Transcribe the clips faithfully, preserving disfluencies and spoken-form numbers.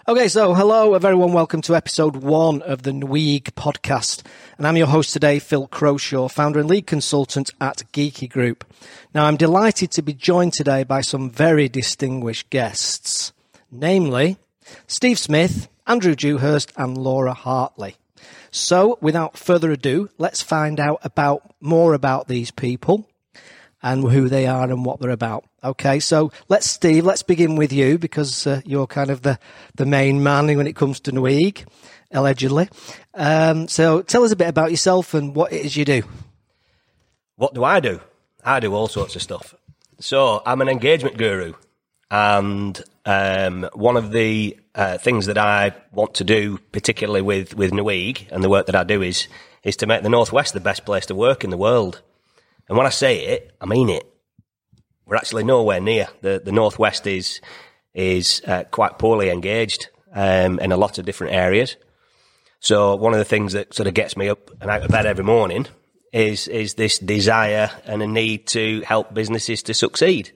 Okay, so hello, a very warm welcome to episode one of the Nweeg podcast. And I'm your host today, Phil Croshaw, founder and lead consultant at Geeky Group. Now, I'm delighted to be joined today by some very distinguished guests, namely Steve Smith, Andrew Dewhurst, and Laura Hartley. So, without further ado, let's find out about more about these people and who they are and what they're about. Okay, so let's, Steve, let's begin with you because uh, you're kind of the, the main man when it comes to Nweeg, allegedly. Um, so tell us a bit about yourself and what it is you do. What do I do? I do all sorts of stuff. So I'm an engagement guru, and um, one of the uh, things that I want to do, particularly with, with Nweeg and the work that I do, is is to make the Northwest the best place to work in the world. And when I say it, I mean it. We're actually nowhere near. The the Northwest is is uh, quite poorly engaged um, in a lot of different areas. So one of the things that sort of gets me up and out of bed every morning is is this desire and a need to help businesses to succeed.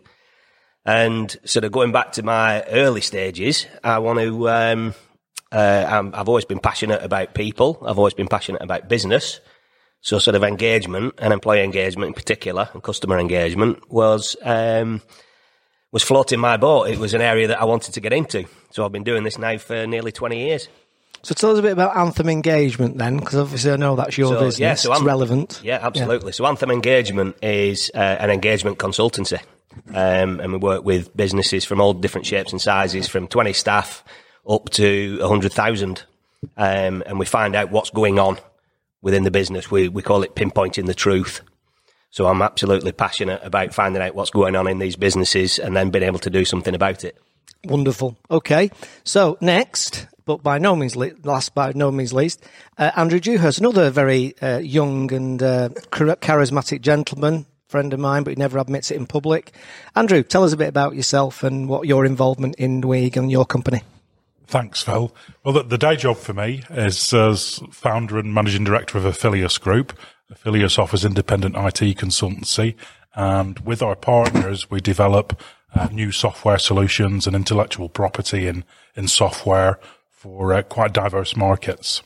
And sort of going back to my early stages, I want to. Um, uh, I'm, I've always been passionate about people. I've always been passionate about business. So sort of engagement and employee engagement in particular and customer engagement was um, was floating my boat. It was an area that I wanted to get into. So I've been doing this now for nearly twenty years. So tell us a bit about Anthem Engagement then, because obviously I know that's your so, business. Yeah, so it's I'm, relevant. Yeah, absolutely. Yeah. So Anthem Engagement is uh, an engagement consultancy. Um, and we work with businesses from all different shapes and sizes, from twenty staff up to one hundred thousand. Um, and we find out what's going on within the business. We we call it pinpointing the truth. So I'm absolutely passionate about finding out what's going on in these businesses and then being able to do something about it. Wonderful. Okay. So next, but by no means le- last, by no means least, uh, Andrew Dewhurst, another very uh, young and uh, charismatic gentleman, friend of mine, but he never admits it in public. Andrew, tell us a bit about yourself and what your involvement in Nweeg and your company. Thanks, Phil. Well, the, the day job for me is as founder and managing director of Affilius Group. Affilius offers independent I T consultancy, and with our partners, we develop uh, new software solutions and intellectual property in, in software for uh, quite diverse markets.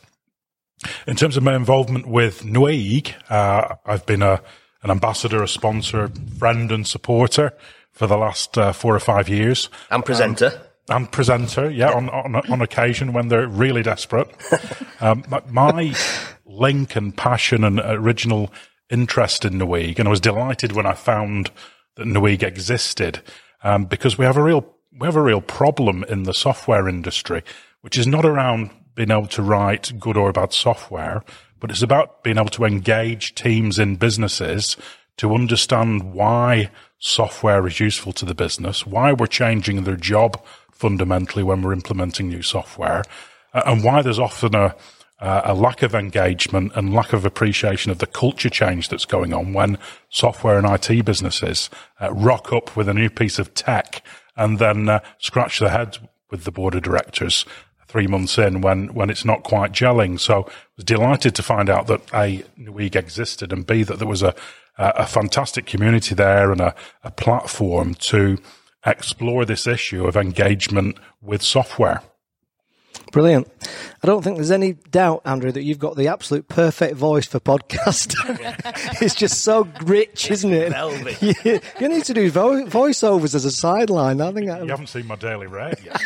In terms of my involvement with Nweeg, uh, I've been a, an ambassador, a sponsor, friend and supporter for the last uh, four or five years. And presenter. Um, And presenter, yeah, on, on on occasion when they're really desperate. Um, my link and passion and original interest in Nweeg, and I was delighted when I found that Nweeg existed, um, because we have a real we have a real problem in the software industry, which is not around being able to write good or bad software, but it's about being able to engage teams in businesses to understand why software is useful to the business, why we're changing their job fundamentally when we're implementing new software, uh, and why there's often a, uh, a lack of engagement and lack of appreciation of the culture change that's going on when software and I T businesses uh, rock up with a new piece of tech and then uh, scratch their heads with the board of directors three months in when, when it's not quite gelling. So I was delighted to find out that A, Nweeg existed, and B, that there was a, a, a fantastic community there and a, a platform to explore this issue of engagement with software. Brilliant. I don't think there's any doubt, Andrew, that you've got the absolute perfect voice for podcast. It's just so rich, isn't it? you, you need to do vo- voiceovers as a sideline. I think you, I, you haven't seen my daily rate yet.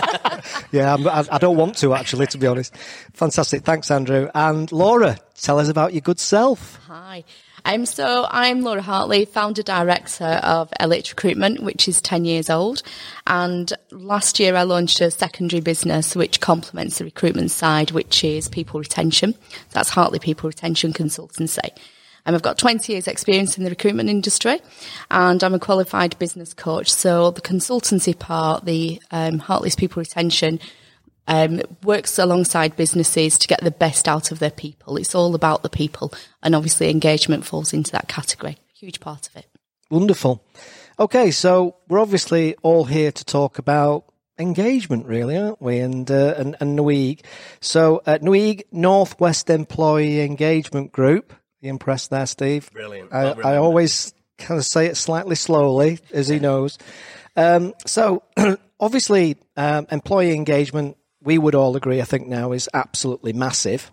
yeah, I'm, I, I don't want to, actually, to be honest. Fantastic. Thanks, Andrew. And Laura, tell us about your good self. Hi. Um, so I'm Laura Hartley, founder director of Elite Recruitment, which is ten years old. And last year I launched a secondary business which complements the recruitment side, which is people retention. That's Hartley People Retention Consultancy. And I've got twenty years experience in the recruitment industry, and I'm a qualified business coach. So the consultancy part, the um, Hartley's People Retention, Um, works alongside businesses to get the best out of their people. It's all about the people, and obviously engagement falls into that category. Huge part of it. Wonderful. Okay, so we're obviously all here to talk about engagement, really, aren't we? And uh, and, and Nweeg. So uh, Nweeg Northwest Employee Engagement Group. You impressed there, Steve? Brilliant. I, I always kind of say it slightly slowly, as he knows. Um, so obviously, um, employee engagement we would all agree, I think now, is absolutely massive.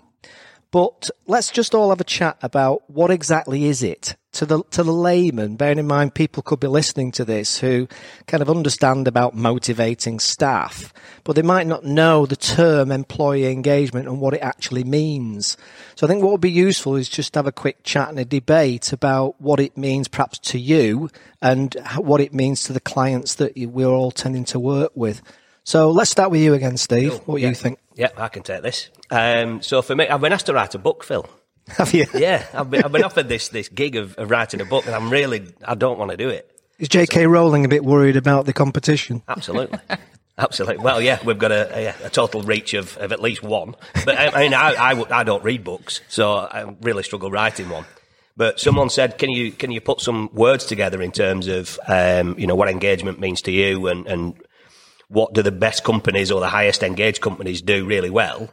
But let's just all have a chat about what exactly is it to the to the layman, bearing in mind people could be listening to this who kind of understand about motivating staff, but they might not know the term employee engagement and what it actually means. So I think what would be useful is just have a quick chat and a debate about what it means perhaps to you and what it means to the clients that we're all tending to work with. So let's start with you again, Steve. Cool. What do yeah. you think? Yeah, I can take this. Um, so for me, I've been asked to write a book, Phil. Have you? Yeah, I've been, I've been offered this this gig of, of writing a book, and I'm really, I don't want to do it. Is J K Rowling a bit worried about the competition? Absolutely. Absolutely. Well, yeah, we've got a, a, a total reach of, of at least one. But I, I mean, I, I, I don't read books, so I really struggle writing one. But someone said, can you can you put some words together in terms of, um, you know, what engagement means to you and, and what do the best companies or the highest engaged companies do really well,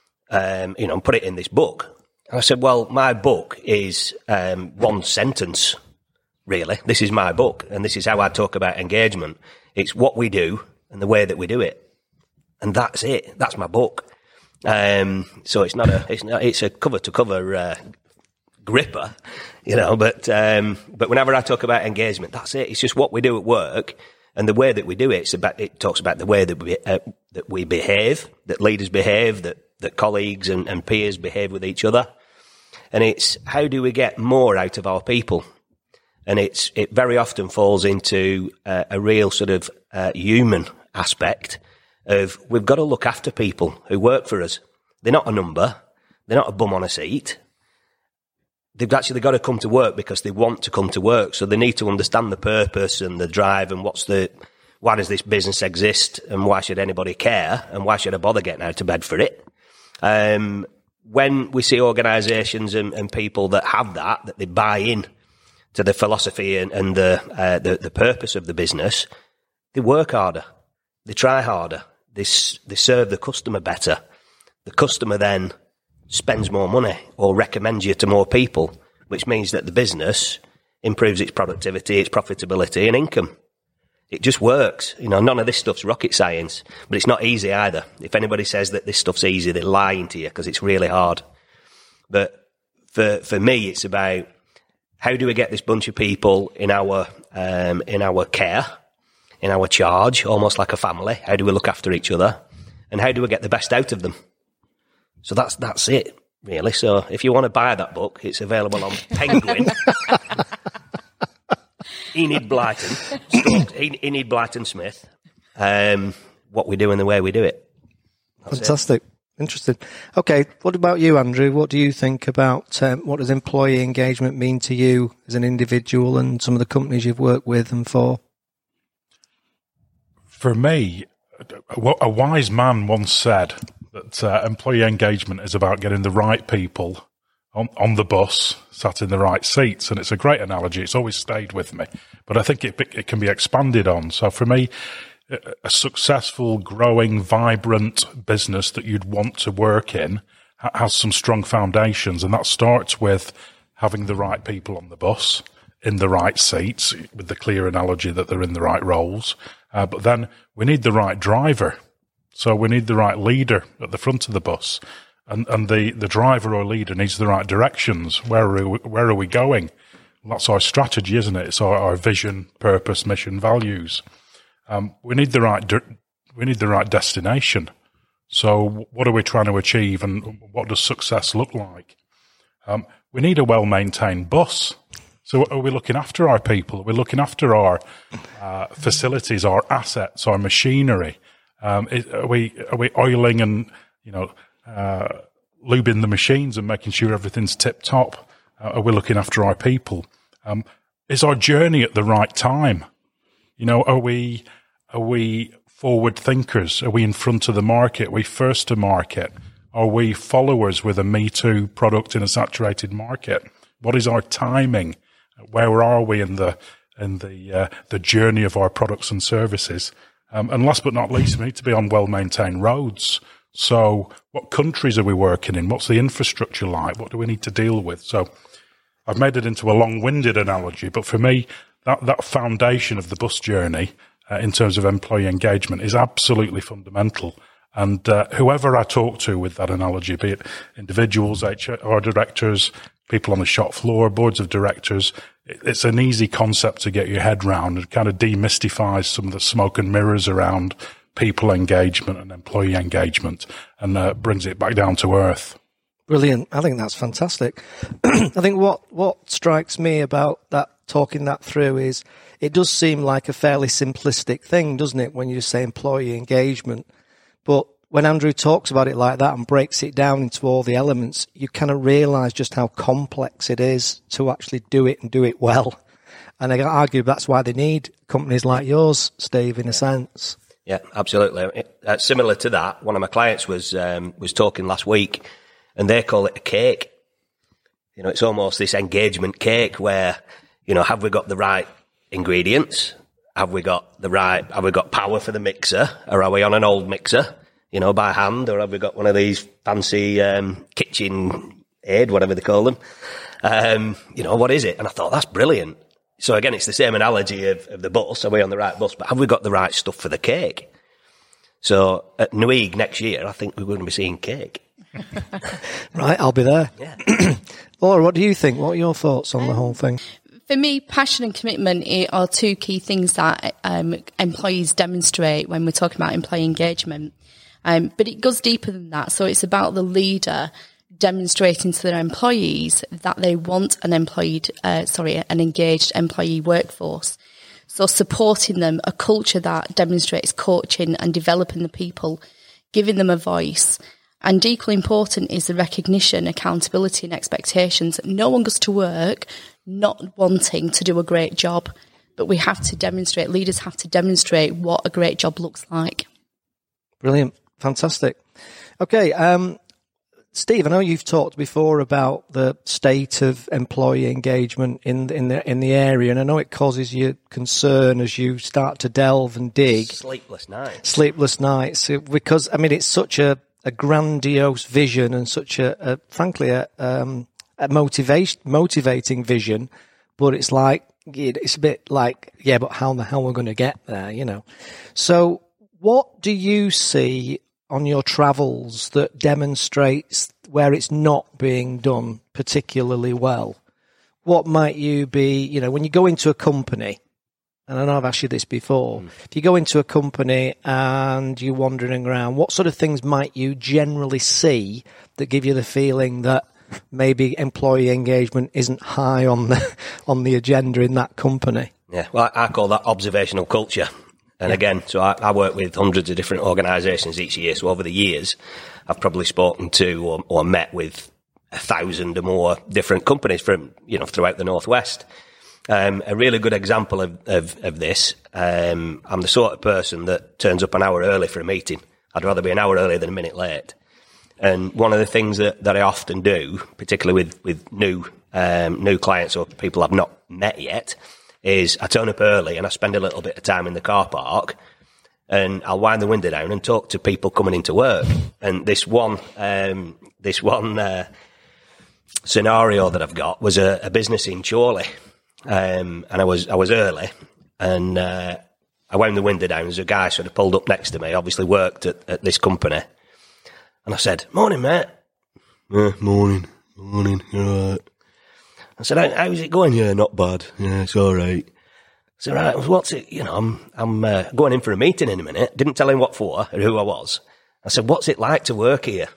um, you know, and put it in this book. And I said, well, my book is um, one sentence, really. This is my book, and this is how I talk about engagement. It's what we do and the way that we do it. And that's it. That's my book. Um, so it's not a, it's not, it's a cover to cover, uh, gripper, you know, but, um, but whenever I talk about engagement, that's it. It's just what we do at work. And the way that we do it, it's about, it talks about the way that we, uh, that we behave, that leaders behave, that, that colleagues and, and peers behave with each other. And it's how do we get more out of our people? And it's, it very often falls into uh, a real sort of uh, human aspect of we've got to look after people who work for us. They're not a number. They're not a bum on a seat. They've actually got to come to work because they want to come to work. So they need to understand the purpose and the drive and what's the, why does this business exist and why should anybody care and why should I bother getting out of bed for it? Um, when we see organisations and, and people that have that, that they buy in to the philosophy and, and the, uh, the, the purpose of the business, they work harder. They try harder. They, they serve the customer better. The customer then spends more money or recommends you to more people, which means that the business improves its productivity, its profitability and income. It just works. You know, none of this stuff's rocket science, but it's not easy either. If anybody says that this stuff's easy, they're lying to you because it's really hard. But for, for me, it's about how do we get this bunch of people in our, um, in our care, in our charge, almost like a family? How do we look after each other? And how do we get the best out of them? So that's that's it, really. So if you want to buy that book, it's available on Penguin. Enid Blyton, Enid Blyton Smith. Um, what we do and the way we do it. That's Fantastic. It. Interesting. Okay, what about you, Andrew? What do you think about um, what does employee engagement mean to you as an individual and some of the companies you've worked with and for? For me, a wise man once said that uh, employee engagement is about getting the right people on, on the bus, sat in the right seats. And it's a great analogy. It's always stayed with me. But I think it, it can be expanded on. So for me, a successful, growing, vibrant business that you'd want to work in has some strong foundations. And that starts with having the right people on the bus, in the right seats, with the clear analogy that they're in the right roles. Uh, but then we need the right driver. So we need the right leader at the front of the bus. And, and the, the driver or leader needs the right directions. Where are we, where are we going? Well, that's our strategy, isn't it? It's our, our vision, purpose, mission, values. Um, we need the right, de- we need the right destination. So what are we trying to achieve and what does success look like? Um, we need a well-maintained bus. So are we looking after our people? Are we looking after our uh, facilities, our assets, our machinery? Um, is, are we are we oiling and you know uh, lubing the machines and making sure everything's tip top? Uh, are we looking after our people? Um, is our journey at the right time? You know, are we are we forward thinkers? Are we in front of the market? Are we first to market? Are we followers with a Me Too product in a saturated market? What is our timing? Where are we in the in the uh, the journey of our products and services? Um, and last but not least, we need to be on well-maintained roads. So what countries are we working in? What's the infrastructure like? What do we need to deal with? So I've made it into a long-winded analogy, but for me, that, that foundation of the bus journey uh, in terms of employee engagement is absolutely fundamental. And uh, whoever I talk to with that analogy, be it individuals, H R directors, people on the shop floor, boards of directors, it's an easy concept to get your head round. It kind of demystifies some of the smoke and mirrors around people engagement and employee engagement, and uh, brings it back down to earth. Brilliant. I think that's fantastic. I think what, what strikes me about that, talking that through, is it does seem like a fairly simplistic thing, doesn't it, when you say employee engagement? But when Andrew talks about it like that and breaks it down into all the elements, you kind of realise just how complex it is to actually do it and do it well. And I argue that's why they need companies like yours, Steve, in a sense. Yeah, absolutely. Uh, similar to that, one of my clients was um, was talking last week, and they call it a cake. You know, it's almost this engagement cake where, you know, have we got the right ingredients? Have we got the right, have we got power for the mixer, or are we on an old mixer, you know, by hand, or have we got one of these fancy um, kitchen aid, whatever they call them? Um, you know, what is it? And I thought, that's brilliant. So again, it's the same analogy of, of the bus. Are we on the right bus? But have we got the right stuff for the cake? So at Newig next year, I think we're going to be seeing cake. Right, I'll be there. Yeah. Laura, what do you think? What are your thoughts on um, the whole thing? For me, passion and commitment are two key things that um, employees demonstrate when we're talking about employee engagement. Um, but it goes deeper than that. So it's about the leader demonstrating to their employees that they want an employed, uh, sorry, an engaged employee workforce. So supporting them, a culture that demonstrates coaching and developing the people, giving them a voice. And equally important is the recognition, accountability and expectations. No one goes to work not wanting to do a great job, but we have to demonstrate, leaders have to demonstrate what a great job looks like. Brilliant. Fantastic. Okay, um, Steve, I know you've talked before about the state of employee engagement in in the in the area, and I know it causes you concern as you start to delve and dig. Sleepless nights. Sleepless nights, because I mean it's such a, a grandiose vision and such a, a frankly a, um, a motivation motivating vision, but it's like it's a bit like yeah, but how the hell we're going to get there, you know? So, what do you see on your travels that demonstrates where it's not being done particularly well? What might you be, you know, when you go into a company, and I know I've asked you this before, mm. if you go into a company and you're wandering around, what sort of things might you generally see that give you the feeling that maybe employee engagement isn't high on the, on the agenda in that company? Yeah, well, I call that observational culture. And again, so I, I work with hundreds of different organisations each year. So over the years, I've probably spoken to or, or met with a thousand or more different companies from, you know, throughout the Northwest. Um, a really good example of, of, of this, um, I'm the sort of person that turns up an hour early for a meeting. I'd rather be an hour early than a minute late. And one of the things that, that I often do, particularly with, with new, um, new clients or people I've not met yet, is I turn up early and I spend a little bit of time in the car park and I'll wind the window down and talk to people coming into work. And this one, um, this one, uh, scenario that I've got was a, a business in Chorley. Um, and I was, I was early and, uh, I wound the window down. There's a guy sort of pulled up next to me, obviously worked at, at this company. And I said, "Morning, mate." "Yeah, morning, morning, you're all right." I said, How, how's it going? "Yeah, not bad. Yeah, it's all right." I said, "Right, what's it? You know, I'm I'm uh, going in for a meeting in a minute." Didn't tell him what for or who I was. I said, "What's it like to work here?"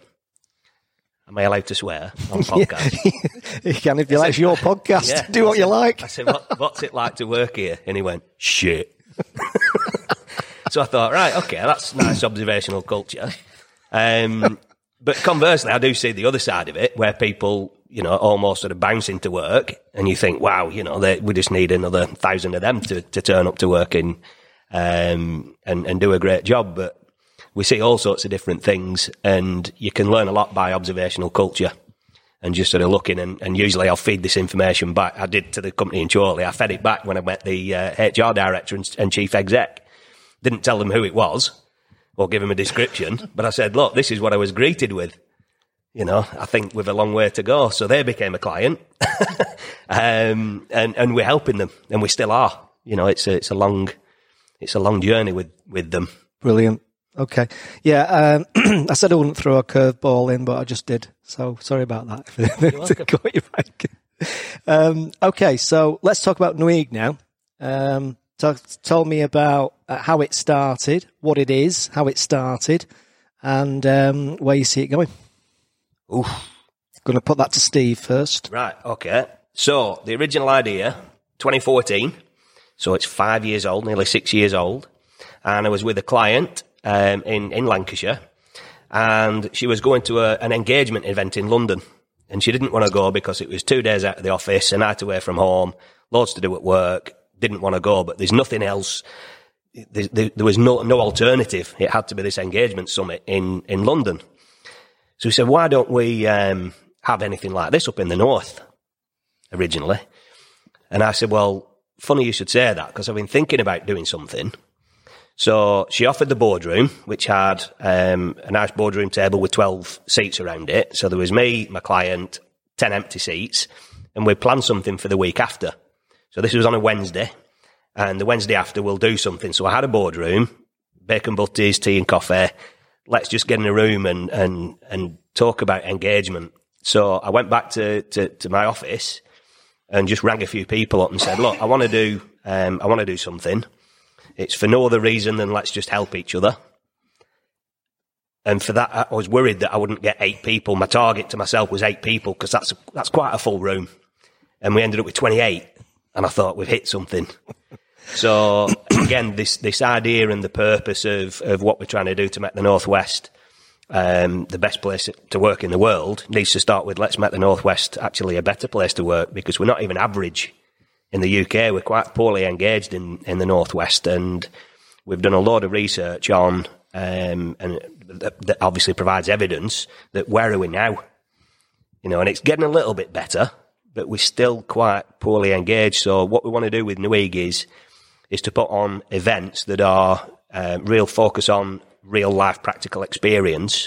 Am I allowed to swear on podcast? You can if you like. It's your podcast. Yeah. Do what said, you like. I said, what, "What's it like to work here?" And he went, "Shit." So I thought, right, okay, that's nice observational culture. Um, but conversely, I do see the other side of it where people, you know, almost sort of bounce into work and you think, wow, you know, they, we just need another thousand of them to, to turn up to work in, um, and, and do a great job. But we see all sorts of different things and you can learn a lot by observational culture and just sort of looking and, and usually I'll feed this information back. I did to the company in Chorley. I fed it back when I met the uh, H R director and, and chief exec. Didn't tell them who it was or give them a description, but I said, look, this is what I was greeted with. You know, I think we've a long way to go. So they became a client, um, and, and we're helping them and we still are. You know, it's a, it's a long, it's a long journey with, with them. Brilliant. Okay. Yeah, um, I said I wouldn't throw a curveball in, but I just did. So sorry about that. Got you right. Um, okay, so let's talk about Nweig now. Um, talk, tell me about uh, how it started, what it is, how it started, and um, where you see it going. Oof. Going to put that to Steve first. Right, okay. So, the original idea, twenty fourteen, so it's five years old, nearly six years old, and I was with a client um, in, in Lancashire, and she was going to a, an engagement event in London, and she didn't want to go because it was two days out of the office, a night away from home, loads to do at work, didn't want to go, but there's nothing else. There, there, there was no, no alternative. It had to be this engagement summit in, in London. So we said, why don't we um, have anything like this up in the north originally? And I said, well, funny you should say that because I've been thinking about doing something. So she offered the boardroom, which had um, a nice boardroom table with twelve seats around it. So there was me, my client, ten empty seats, and we planned something for the week after. So this was on a Wednesday, and the Wednesday after we'll do something. So I had a boardroom, bacon butties, tea and coffee. Let's just get in a room and, and, and talk about engagement. So I went back to, to, to my office and just rang a few people up and said, look, I want to do, um, I want to do something. It's for no other reason than let's just help each other. And for that, I was worried that I wouldn't get eight people. My target to myself was eight people because that's, that's quite a full room. And we ended up with twenty-eight. And I thought we've hit something. So again, this, this idea and the purpose of, of what we're trying to do to make the Northwest um, the best place to work in the world needs to start with let's make the Northwest actually a better place to work because we're not even average in the U K. We're quite poorly engaged in, in the Northwest, and we've done a lot of research on, um, and that, that obviously provides evidence that where are we now? You know, and it's getting a little bit better, but we're still quite poorly engaged. So what we want to do with Nweig is, is to put on events that are uh, real focus on real life practical experience.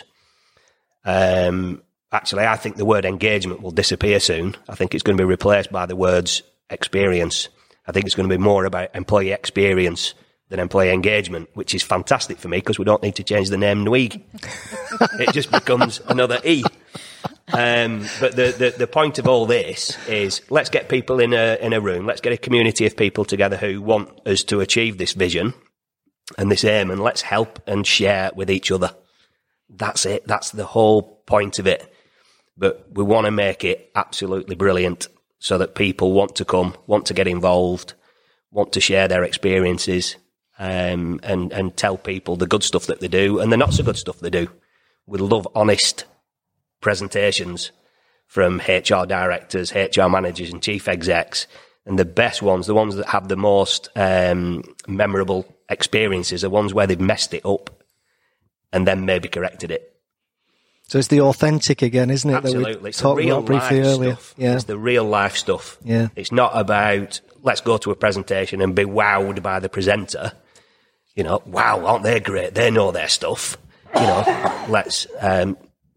Um, actually, I think the word engagement will disappear soon. I think it's going to be replaced by the words experience. I think it's going to be more about employee experience than employee engagement, which is fantastic for me because we don't need to change the name Nweig. It just becomes another E. Um, but the, the, the point of all this is let's get people in a, in a room. Let's get a community of people together who want us to achieve this vision and this aim, and let's help and share with each other. That's it. That's the whole point of it. But we want to make it absolutely brilliant so that people want to come, want to get involved, want to share their experiences, um, and, and tell people the good stuff that they do and the not so good stuff they do. We love honest presentations from H R directors, H R managers and chief execs, and the best ones, the ones that have the most um, memorable experiences, are ones where they've messed it up and then maybe corrected it. So it's the authentic again, isn't it? Absolutely. That we it's talked the real about briefly life earlier. stuff. Yeah. It's the real life stuff. Yeah. It's not about let's go to a presentation and be wowed by the presenter. You know, wow, aren't they great? They know their stuff. You know, let's um,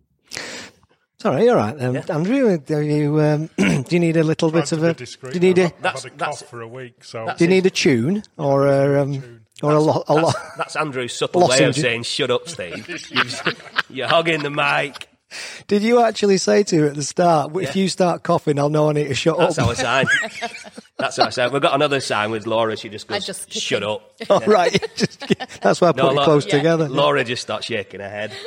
Sorry, all right, um, yeah. Andrew. Do you um, do you need a little bit of a? Do you need a? I've had a cough for a week, so Do you need a tune or a um, or a lot? A lot. That's, that's Andrew's subtle way of saying "shut up, Steve." You're hogging the mic. Did you actually say to her at the start, if Yeah. you start coughing, I'll know I need to shut That's up? our sign. That's our sign. We've got another sign with Laura. She just goes, just kick "Shut in. up." Oh, right. Just- that's why I put No, it Laura- close yeah. together. Laura just starts shaking her head,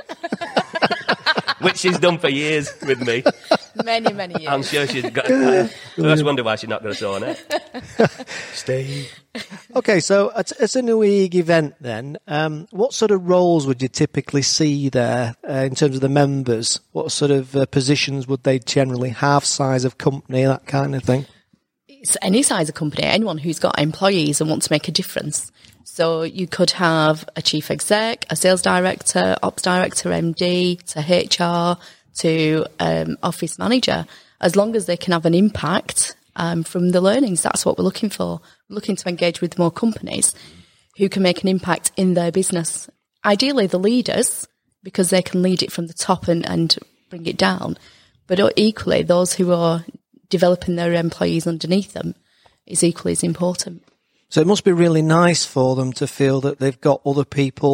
which she's done for years with me. Many, many years. I'm sure she's got. I just wonder why she's not got a sore neck. Steve. Okay, so at, at a Nweig event then, um, what sort of roles would you typically see there uh, in terms of the members? What sort of uh, positions would they generally have, size of company, that kind of thing? It's any size of company, anyone who's got employees and wants to make a difference. So you could have a chief exec, a sales director, ops director, M D, to H R, to um, office manager. As long as they can have an impact um, from the learnings, that's what we're looking for. We're looking to engage with more companies who can make an impact in their business. Ideally, the leaders, because they can lead it from the top and, and bring it down. But equally, those who are developing their employees underneath them is equally as important. So it must be really nice for them to feel that they've got other people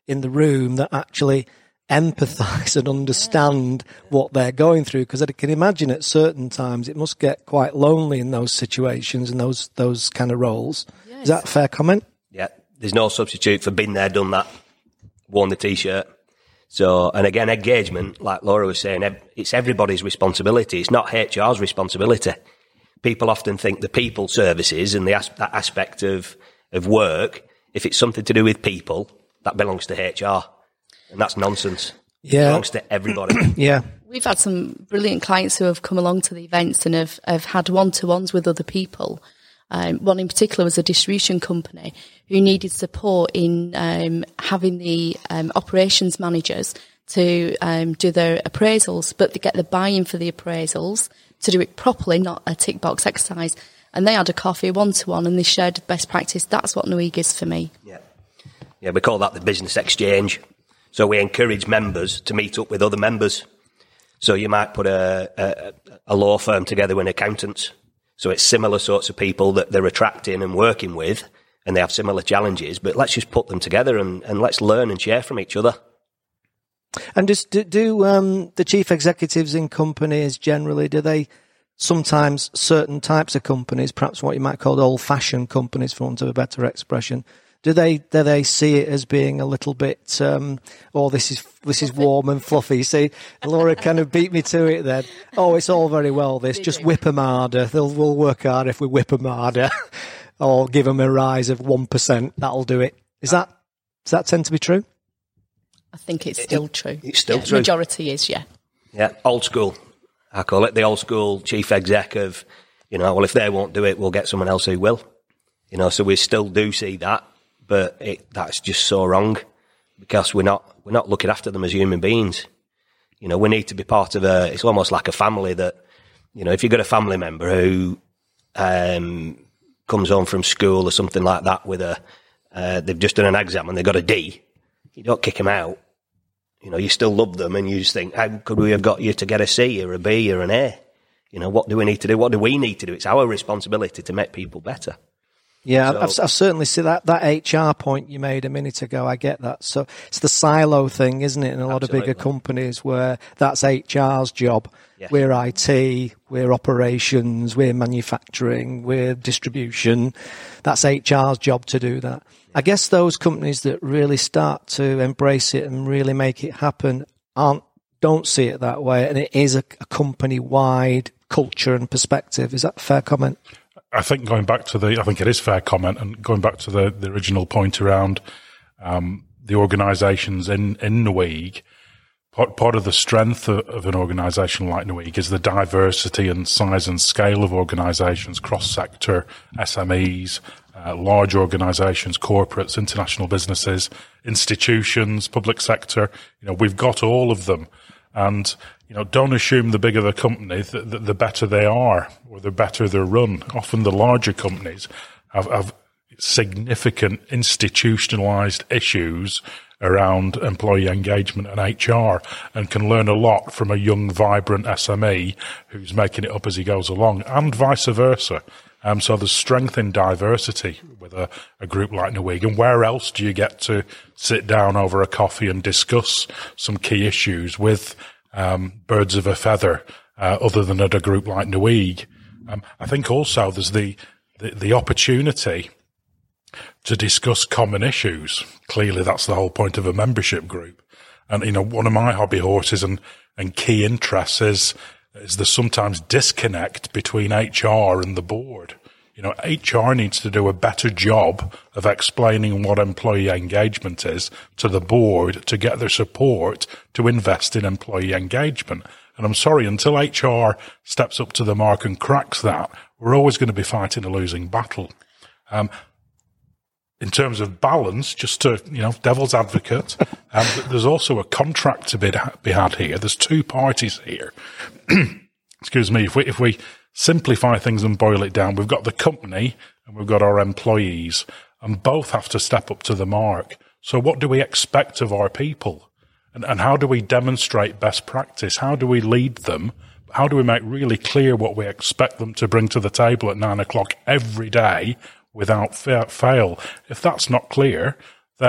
in the room that actually empathise and understand what they're going through, because I can imagine at certain times it must get quite lonely in those situations and those those kind of roles. Yes. Is that a fair comment? Yeah, there's no substitute for been there, done that, worn the T-shirt. So, and again, engagement, like Laura was saying, it's everybody's responsibility. It's not H R's responsibility. People often think the people services and the as- that aspect of, of work, if it's something to do with people, that belongs to H R. And that's nonsense. Yeah. It belongs to everybody. Yeah. We've had some brilliant clients who have come along to the events and have, have had one-to-ones with other people. Um, one in particular was a distribution company who needed support in um, having the um, operations managers to um, do their appraisals, but to get the buy-in for the appraisals, to do it properly, not a tick box exercise. And they had a coffee one-to-one and they shared best practice. That's what N W E G is for me. Yeah, yeah, we call that the business exchange. So we encourage members to meet up with other members. So you might put a, a, a law firm together with accountants. So it's similar sorts of people that they're attracting and working with, and they have similar challenges. But let's just put them together and, and let's learn and share from each other. And just do, do um, the chief executives in companies generally, do they sometimes certain types of companies, perhaps what you might call old-fashioned companies, for want of a better expression, Do they do they see it as being a little bit, um, oh, this is this is warm and fluffy? See, Laura kind of beat me to it then. Oh, it's all very well, this. Just whip them harder. They'll we'll work hard if we whip them harder. Or give them a rise of one percent. That'll do it. Is that, does that tend to be true? I think it's still it, true. It's still yeah, true. Majority is, yeah. Yeah, old school. I call it the old school chief exec of, you know, well, if they won't do it, we'll get someone else who will. You know, so we still do see that. But it, that's just so wrong, because we're not we're not looking after them as human beings. You know, we need to be part of a. It's almost like a family that, you know, if you've got a family member who um, comes home from school or something like that with a, uh, they've just done an exam and they've got a D, you don't kick them out. You know, you still love them, and you just think, how could we have got you to get a C or a B or an A? You know, what do we need to do? What do we need to do? It's our responsibility to make people better. Yeah, so, I've, I've certainly seen that, that H R point you made a minute ago. I get that. So it's the silo thing, isn't it, in a lot absolutely. of bigger companies where that's H R's job. Yes. We're I T, we're operations, we're manufacturing, we're distribution. That's H R's job to do that. I guess those companies that really start to embrace it and really make it happen aren't, don't see it that way, and it is a, a company-wide culture and perspective. Is that a fair comment? I think going back to the, I think it is fair comment, and going back to the, the original point around um, the organisations in, in N W E G, part, part of the strength of, of an organisation like N W E G is the diversity and size and scale of organisations, cross-sector, S M Es, uh, large organisations, corporates, international businesses, institutions, public sector. You know, we've got all of them. And, you know, don't assume the bigger the company, the, the, the better they are, or the better they're run. Often the larger companies have, have significant institutionalized issues around employee engagement and H R, and can learn a lot from a young, vibrant S M E who's making it up as he goes along, and vice versa. Um, so there's strength in diversity with a, a group like N W E G. And where else do you get to sit down over a coffee and discuss some key issues with um, birds of a feather, uh, other than at a group like N W E G? Um, I think also there's the, the, the opportunity to discuss common issues. Clearly, that's the whole point of a membership group. And, you know, one of my hobby horses and, and key interests is is the sometimes disconnect between H R and the board. You know, H R needs to do a better job of explaining what employee engagement is to the board to get their support to invest in employee engagement. And I'm sorry, until H R steps up to the mark and cracks that, we're always going to be fighting a losing battle. Um, in terms of balance, just to, you know, devil's advocate, um, there's also a contract to be, be had here. There's two parties here. Excuse me. If we, if we simplify things and boil it down, we've got the company and we've got our employees, and both have to step up to the mark. So what do we expect of our people? And, and how do we demonstrate best practice? How do we lead them? How do we make really clear what we expect them to bring to the table at nine o'clock every day without fail? If that's not clear, then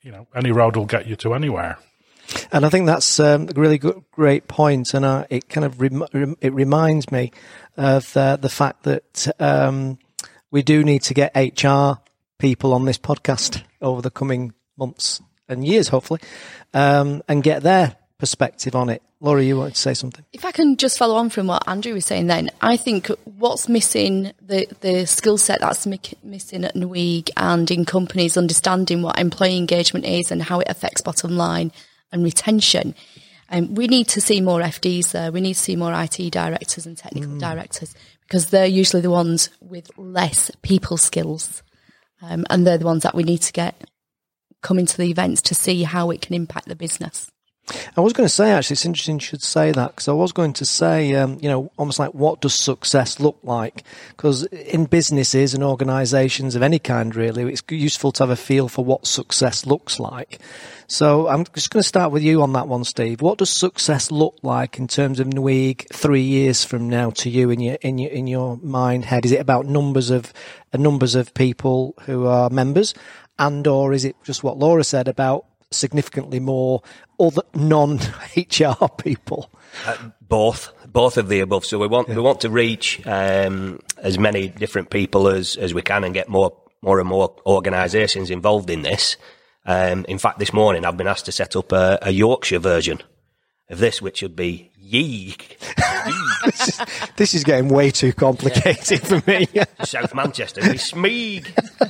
you know, any road will get you to anywhere. And I think that's um, a really good, great point. And uh, it kind of rem- rem- it reminds me of uh, the fact that um, we do need to get H R people on this podcast over the coming months and years, hopefully, um, and get their perspective on it. Laura, you wanted to say something? If I can just follow on from what Andrew was saying then, I think what's missing, the, the skill set that's mi- missing at N W E G and in companies understanding what employee engagement is and how it affects bottom line and retention. Um, we need to see more F Ds there. We need to see more I T directors and technical mm. directors, because they're usually the ones with less people skills. Um, and they're the ones that we need to get coming to the events to see how it can impact the business. I was going to say, actually, it's interesting you should say that, because I was going to say, um, you know, almost like, what does success look like? Because in businesses and organisations of any kind, really, it's useful to have a feel for what success looks like. So I'm just going to start with you on that one, Steve. What does success look like in terms of N W E G three years from now to you in your in your in your mind head? Is it about numbers of uh, numbers of people who are members, and or is it just what Laura said about significantly more other non-H R people? Uh, both, both of the above. So we want yeah. we want to reach um, as many different people as, as we can and get more more and more organisations involved in this. Um, in fact, this morning I've been asked to set up a, a Yorkshire version of this, which would be Yeeg. this, is, this is getting way too complicated yeah. for me. South Manchester, we Smeeg.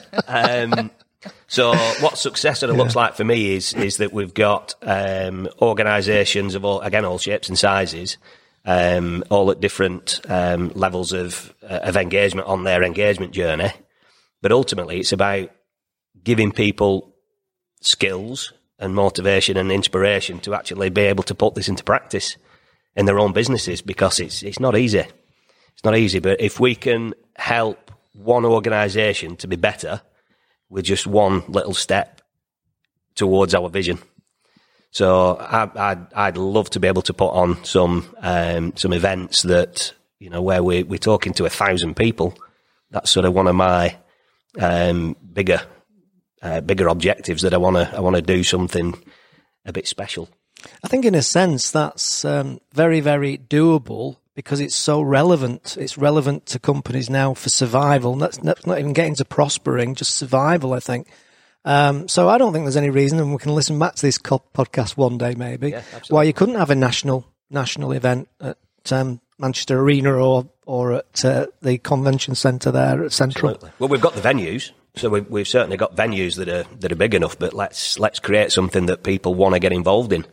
Um, So what success sort of yeah. looks like for me is is that we've got um, organisations of all, again, all shapes and sizes, um, all at different um, levels of uh, of engagement on their engagement journey. But ultimately, it's about giving people skills and motivation and inspiration to actually be able to put this into practice in their own businesses, because it's it's not easy. It's not easy, but if we can help one organisation to be better with just one little step towards our vision. So I, I'd, I'd love to be able to put on some um, some events that, you know, where we, we're talking to a thousand people. That's sort of one of my um, bigger uh, bigger objectives, that I want to I want to do something a bit special. I think in a sense that's um, very, very doable, because it's so relevant. It's relevant to companies now for survival. That's not, not even getting to prospering, just survival, I think. Um, so I don't think there's any reason, and we can listen back to this podcast one day maybe, yeah, why you couldn't have a national national event at um, Manchester Arena or or at uh, the convention centre there at Central. Absolutely. Well, we've got the venues, so we've, we've certainly got venues that are that are big enough. But let's let's create something that people want to get involved in,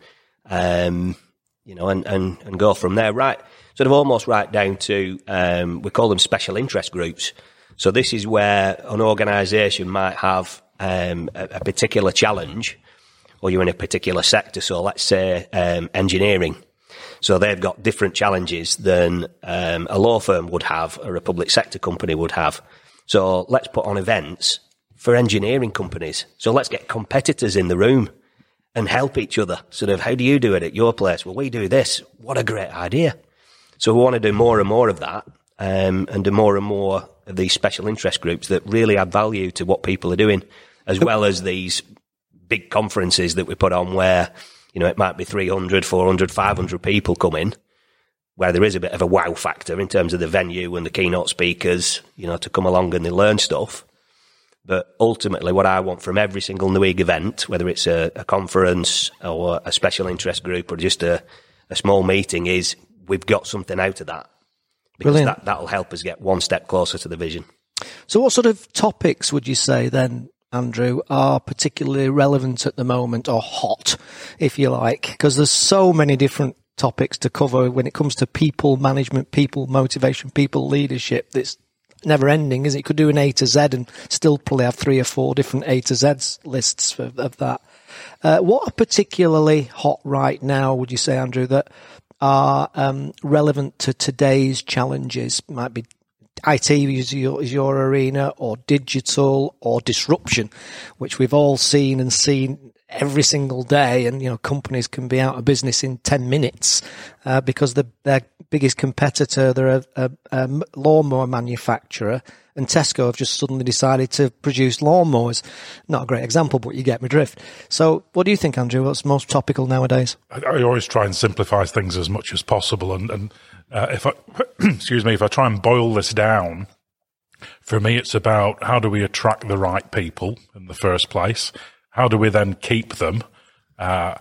um, you know, and, and, and go from there. Right. Sort of almost right down to, um, we call them special interest groups. So this is where an organisation might have um, a, a particular challenge, or you're in a particular sector. So let's say um, engineering. So they've got different challenges than um, a law firm would have, or a public sector company would have. So let's put on events for engineering companies. So let's get competitors in the room and help each other. Sort of, how do you do it at your place? Well, we do this. What a great idea. So we want to do more and more of that, um, and do more and more of these special interest groups that really add value to what people are doing, as well as these big conferences that we put on where, you know, it might be three hundred, four hundred, five hundred people come in, where there is a bit of a wow factor in terms of the venue and the keynote speakers, you know, to come along and they learn stuff. But ultimately, what I want from every single N W E G event, whether it's a, a conference or a special interest group or just a, a small meeting, is we've got something out of that, because that, that'll help us get one step closer to the vision. So what sort of topics would you say then, Andrew, are particularly relevant at the moment, or hot, if you like? Because there's so many different topics to cover when it comes to people management, people motivation, people leadership. That's never ending, is it? You could do an A to Z and still probably have three or four different A to Z lists of, of that. Uh, what are particularly hot right now, would you say, Andrew, that are um, relevant to today's challenges? Might be I T is your, is your arena, or digital, or disruption, which we've all seen and seen every single day. And, you know, companies can be out of business in ten minutes uh, because they're, they're biggest competitor. They're a, a, a lawnmower manufacturer, and Tesco have just suddenly decided to produce lawnmowers. Not a great example, but you get my drift. So what do you think, Andrew? What's most topical nowadays? I, I always try and simplify things as much as possible. And, and uh, if I, excuse me, if I try and boil this down, for me, it's about how do we attract the right people in the first place? How do we then keep them? Uh,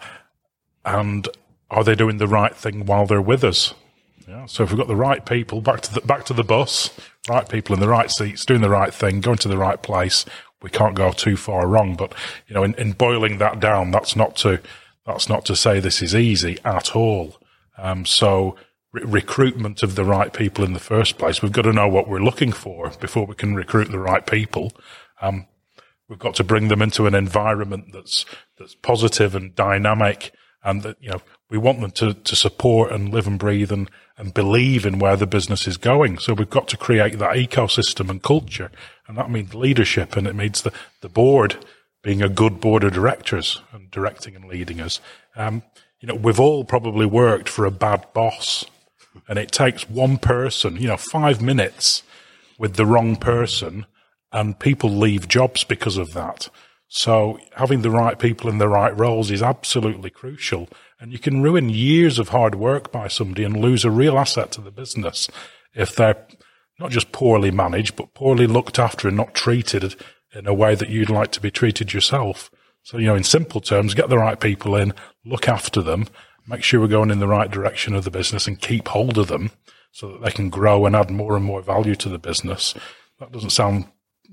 and are they doing the right thing while they're with us? Yeah. So if we've got the right people, back to the back to the bus, right people in the right seats, doing the right thing, going to the right place, we can't go too far wrong. But you know, in, in boiling that down, that's not to that's not to say this is easy at all. Um, so re- recruitment of the right people in the first place, we've got to know what we're looking for before we can recruit the right people. Um, we've got to bring them into an environment that's that's positive and dynamic, and that you know we want them to to support and live and breathe and. and believe in where the business is going. So we've got to create that ecosystem and culture. And that means leadership, and it means the, the board being a good board of directors and directing and leading us. Um, you know, we've all probably worked for a bad boss, and it takes one person, you know, five minutes with the wrong person, and people leave jobs because of that. So having the right people in the right roles is absolutely crucial. And you can ruin years of hard work by somebody and lose a real asset to the business if they're not just poorly managed, but poorly looked after and not treated in a way that you'd like to be treated yourself. So, you know, in simple terms, get the right people in, look after them, make sure we're going in the right direction of the business and keep hold of them so that they can grow and add more and more value to the business. That doesn't sound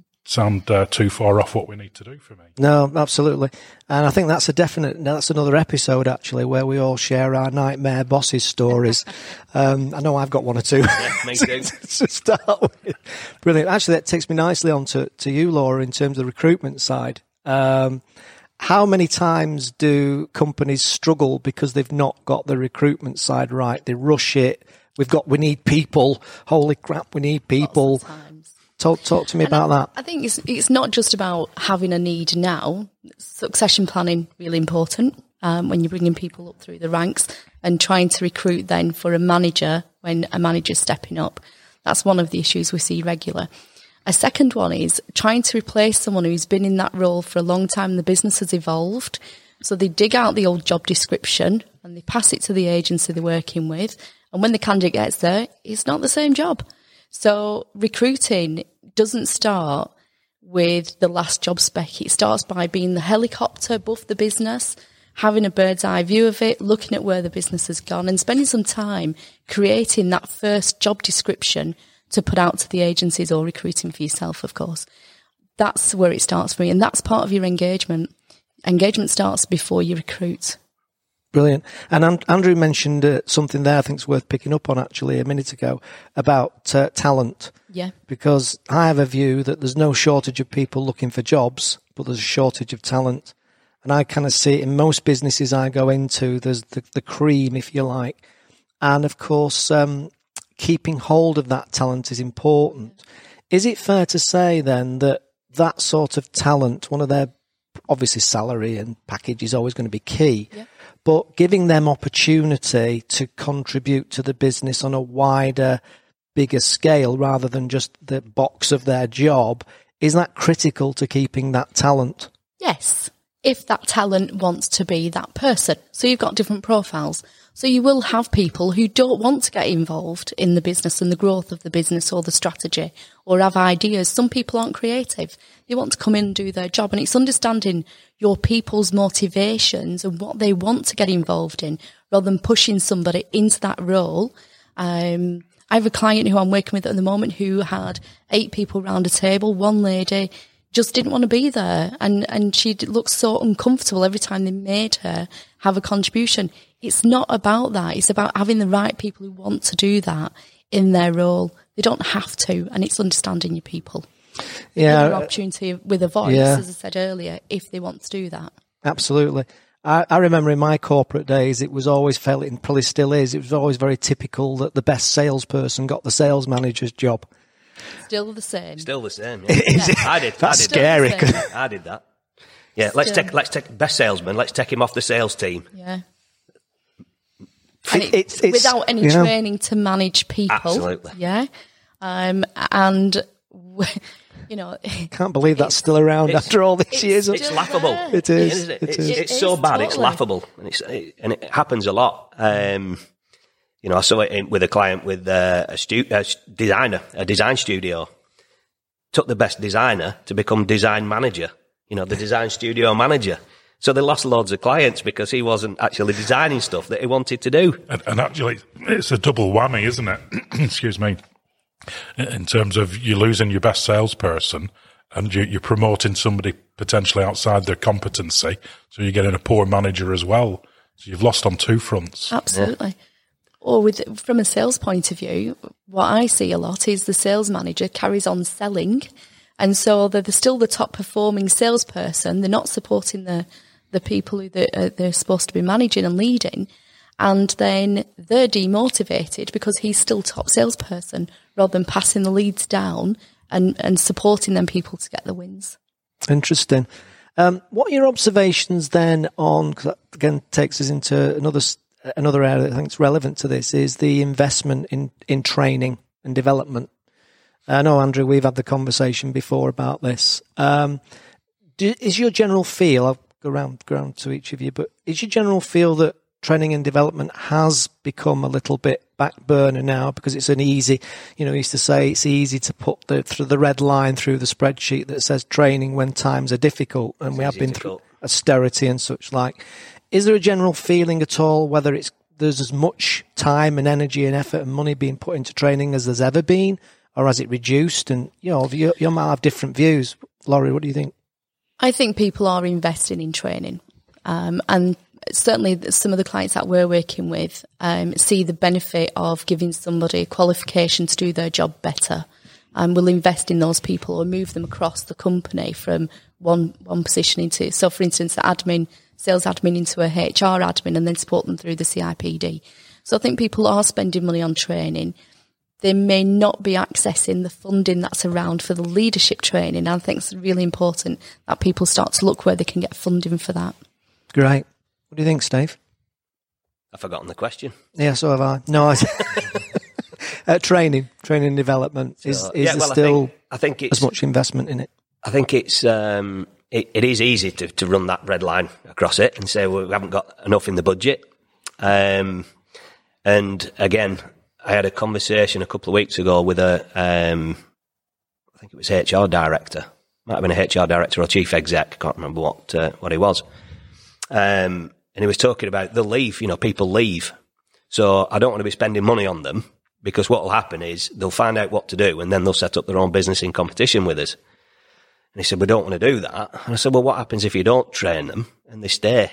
sound uh, too far off what we need to do for me. No, absolutely. And I think that's a definite, that's another episode actually where we all share our nightmare bosses stories. um, I know I've got one or two yeah, me too. to start with. Brilliant. Actually, that takes me nicely on to, to you, Laura, in terms of the recruitment side. Um, how many times do companies struggle because they've not got the recruitment side right? They rush it. We've got, we need people. Holy crap, we need people. Lots of times. Talk, talk to me and about I, that. I think it's it's not just about having a need now. Succession planning really important um, when you're bringing people up through the ranks and trying to recruit then for a manager when a manager's stepping up. That's one of the issues we see regular. A second one is trying to replace someone who's been in that role for a long time. The business has evolved, so they dig out the old job description and they pass it to the agency they're working with. And when the candidate gets there, it's not the same job. So recruiting doesn't start with the last job spec. It starts by being the helicopter above the business, having a bird's eye view of it, looking at where the business has gone and spending some time creating that first job description to put out to the agencies or recruiting for yourself, of course. That's where it starts for me. And that's part of your engagement. Engagement starts before you recruit. Brilliant. And and Andrew mentioned uh, something there I think is worth picking up on actually a minute ago about uh, talent. Yeah. Because I have a view that there's no shortage of people looking for jobs, but there's a shortage of talent. And I kind of see it in most businesses I go into, there's the, the cream, if you like. And of course, um, keeping hold of that talent is important. Is it fair to say then that that sort of talent, one of their, obviously salary and package is always going to be key, yeah. but giving them opportunity to contribute to the business on a wider, bigger scale rather than just the box of their job, is that critical to keeping that talent? Yes, if that talent wants to be that person. So you've got different profiles. So you will have people who don't want to get involved in the business and the growth of the business or the strategy or have ideas. Some people aren't creative. They want to come in and do their job. And it's understanding your people's motivations and what they want to get involved in rather than pushing somebody into that role. Um, I have a client who I'm working with at the moment who had eight people around a table. One lady just didn't want to be there, and, and she looked so uncomfortable every time they made her have a contribution. It's not about that. It's about having the right people who want to do that in their role. They don't have to, and it's understanding your people. Yeah, an opportunity with a voice, yeah. as I said earlier, if they want to do that. Absolutely. I, I remember in my corporate days, it was always felt, and probably still is, it was always very typical that the best salesperson got the sales manager's job. Still the same. Still the same. Yeah. Is it? I did. That's I did. scary. I did that. Yeah, Still. let's take let's take best salesman. Let's take him off the sales team. Yeah. And it, it's, it's, without any you know, training to manage people. Absolutely. Yeah. Um, and, you know. Can't believe that's still around after all these years. It's laughable. there. It is. Isn't it? It It's, is. it's It so is, bad, totally. it's laughable. And, it's, it, and it happens a lot. Um, you know, I saw it in, with a client with uh, a, stu- a designer, a design studio. Took the best designer to become design manager, you know, the design studio manager. So they lost loads of clients because he wasn't actually designing stuff that he wanted to do. And, and actually, it's a double whammy, isn't it? Excuse me. In terms of you losing your best salesperson and you, you're promoting somebody potentially outside their competency, so you're getting a poor manager as well. So you've lost on two fronts. Absolutely. Or with from a sales point of view, what I see a lot is the sales manager carries on selling, and so they're still the top performing salesperson. They're not supporting the the people who they're, uh, they're supposed to be managing and leading, and then they're demotivated because he's still top salesperson rather than passing the leads down and, and supporting them people to get the wins. Interesting. Um, what are your observations then on, cause that again takes us into another another area that I think is relevant to this, is the investment in, in training and development. I know, Andrew, we've had the conversation before about this. Um, do, is your general feel, I'll go around, go around to each of you, but is your general feel that training and development has become a little bit back burner now because it's an easy, you know, I used to say it's easy to put the through the red line through the spreadsheet that says training when times are difficult, and we have been through austerity and such like. Is there a general feeling at all whether it's there's as much time and energy and effort and money being put into training as there's ever been, or has it reduced? And you know, you, you might have different views. Laurie, what do you think? I think people are investing in training, um, and certainly some of the clients that we're working with um, see the benefit of giving somebody a qualification to do their job better, and will invest in those people or move them across the company from one one position into, so for instance, the admin, sales admin into a H R admin, and then support them through the C I P D. So I think people are spending money on training. They may not be accessing the funding that's around for the leadership training. I think it's really important that people start to look where they can get funding for that. Great. What do you think, Steve? I've forgotten the question. Yeah, so have I. No, I, uh, training, training and development. Is, So, is yeah, there well, still I think, I think it's, as much investment in it? I think it's um, it, it is easy to, to run that red line across it and say, well, we haven't got enough in the budget. Um, and again, I had a conversation a couple of weeks ago with a, um, I think it was H R director. Might have been a H R director or chief exec. I can't remember what uh, what he was. Um, and he was talking about they'll leave. You know, people leave. So I don't want to be spending money on them, because what will happen is they'll find out what to do and then they'll set up their own business in competition with us. And he said, we don't want to do that. And I said, well, what happens if you don't train them and they stay?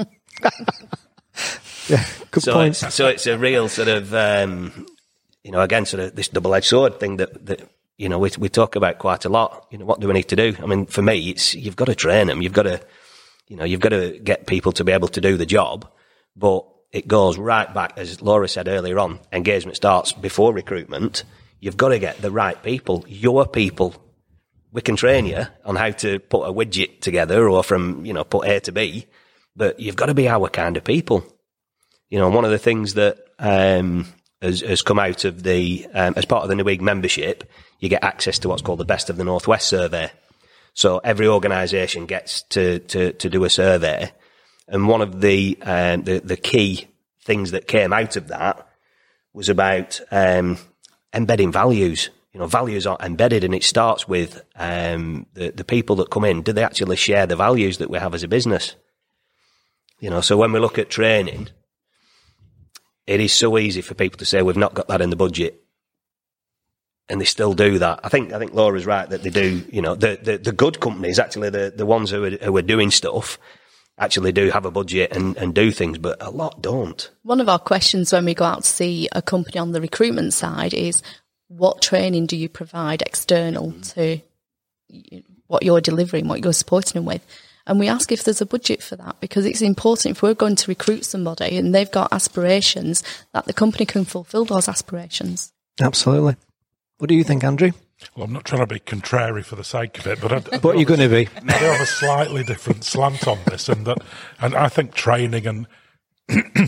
Yeah, good so point. It's, so it's a real sort of, um, you know, again, sort of this double-edged sword thing that, that you know, we, we talk about quite a lot. You know, what do we need to do? I mean, for me, it's you've got to train them. You've got to, you know, you've got to get people to be able to do the job. But it goes right back, as Laura said earlier on, engagement starts before recruitment. You've got to get the right people, your people. We can train you on how to put a widget together or from, you know, put A to B, but you've got to be our kind of people. You know, one of the things that um, has, has come out of the, um, as part of the Newig membership, you get access to what's called the Best of the Northwest survey. So every organisation gets to, to, to do a survey. And one of the, um, the, the key things that came out of that was about um, embedding values. You know, values are embedded, and it starts with um, the, the people that come in. Do they actually share the values that we have as a business? You know, so when we look at training, it is so easy for people to say we've not got that in the budget, and they still do that. I think I think Laura's right that they do. You know, the the, the good companies, actually the, the ones who are, who are doing stuff, actually do have a budget and, and do things, but a lot don't. One of our questions when we go out to see a company on the recruitment side is, what training do you provide external to what you're delivering, what you're supporting them with? And we ask if there's a budget for that, because it's important if we're going to recruit somebody and they've got aspirations, that the company can fulfil those aspirations. Absolutely. What do you think, Andrew? Well, I'm not trying to be contrary for the sake of it, but I, What are you going to be? I have a slightly different slant on this, and that, and I think training and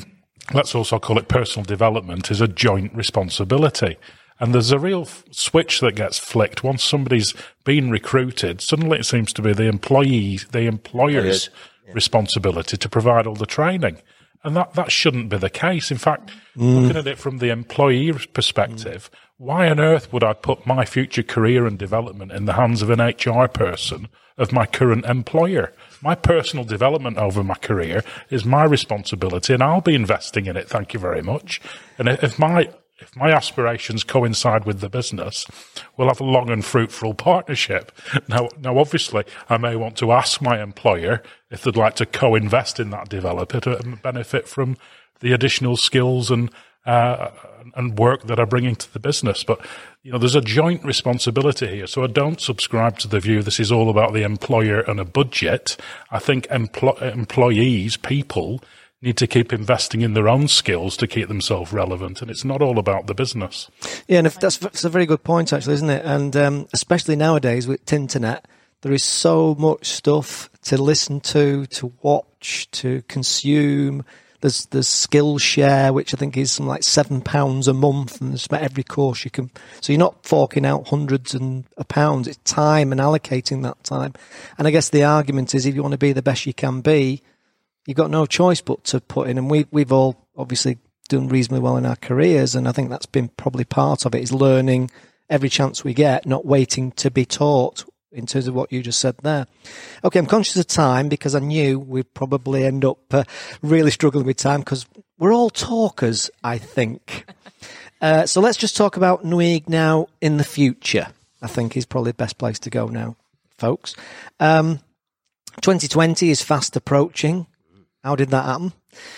let's also call it personal development, is a joint responsibility. And there's a real f- switch that gets flicked once somebody's been recruited. Suddenly it seems to be the employee, the employer's yeah. responsibility to provide all the training. And that, that shouldn't be the case. In fact, mm. looking at it from the employee perspective, mm. why on earth would I put my future career and development in the hands of an H R person of my current employer? My personal development over my career is my responsibility, and I'll be investing in it. Thank you very much. And if my If my aspirations coincide with the business, we'll have a long and fruitful partnership. Now, now, obviously, I may want to ask my employer if they'd like to co-invest in that developer to benefit from the additional skills and uh, and work that I'm bringing to the business. But, you know, there's a joint responsibility here. So I don't subscribe to the view this is all about the employer and a budget. I think empl- employees, people, need to keep investing in their own skills to keep themselves relevant, and it's not all about the business. Yeah, and if that's, that's a very good point, actually, isn't it? And um, especially nowadays with Tinternet, there is so much stuff to listen to, to watch, to consume. There's there's Skillshare, which I think is something like seven pounds a month, and there's about every course you can. So you're not forking out hundreds and of pounds. It's time and allocating that time. And I guess the argument is, if you want to be the best you can be, you've got no choice but to put in, and we, we've all obviously done reasonably well in our careers, and I think that's been probably part of it, is learning every chance we get, not waiting to be taught, in terms of what you just said there. Okay, I'm conscious of time because I knew we'd probably end up uh, really struggling with time because we're all talkers, I think. Uh, so let's just talk about N W I G now in the future, I think is probably the best place to go now, folks. Um, twenty twenty is fast approaching. How did that happen?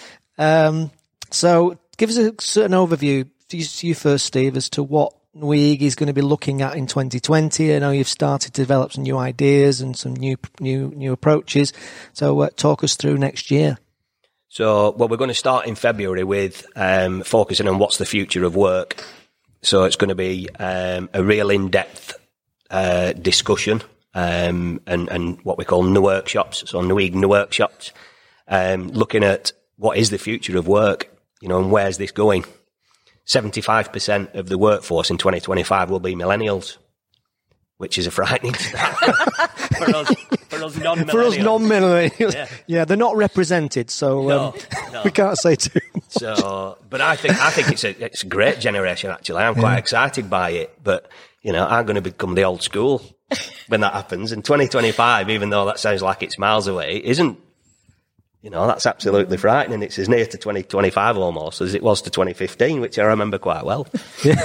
Um, so give us a certain overview, you, you first, Steve, as to what N W I G is going to be looking at in twenty twenty. I know you've started to develop some new ideas and some new new new approaches. So uh, talk us through next year. So, well, we're going to start in February with um, focusing on what's the future of work. So it's going to be um, a real in-depth uh, discussion um, and, and what we call N W workshops. So N W I G N W workshops. Um, looking at what is the future of work, you know, and where's this going? seventy-five percent of the workforce in twenty twenty-five will be millennials, which is a frightening stat for us, for us non-millennials. For us non-millennials, yeah, yeah they're not represented, so no, um, no. we can't say too much. So, but I think I think it's a it's a great generation. Actually, I'm quite yeah. excited by it. But you know, I'm going to become the old school when that happens. And twenty twenty-five, even though that sounds like it's miles away, isn't. You know, that's absolutely frightening. It's as near to twenty twenty-five almost as it was to twenty fifteen, which I remember quite well. Yeah.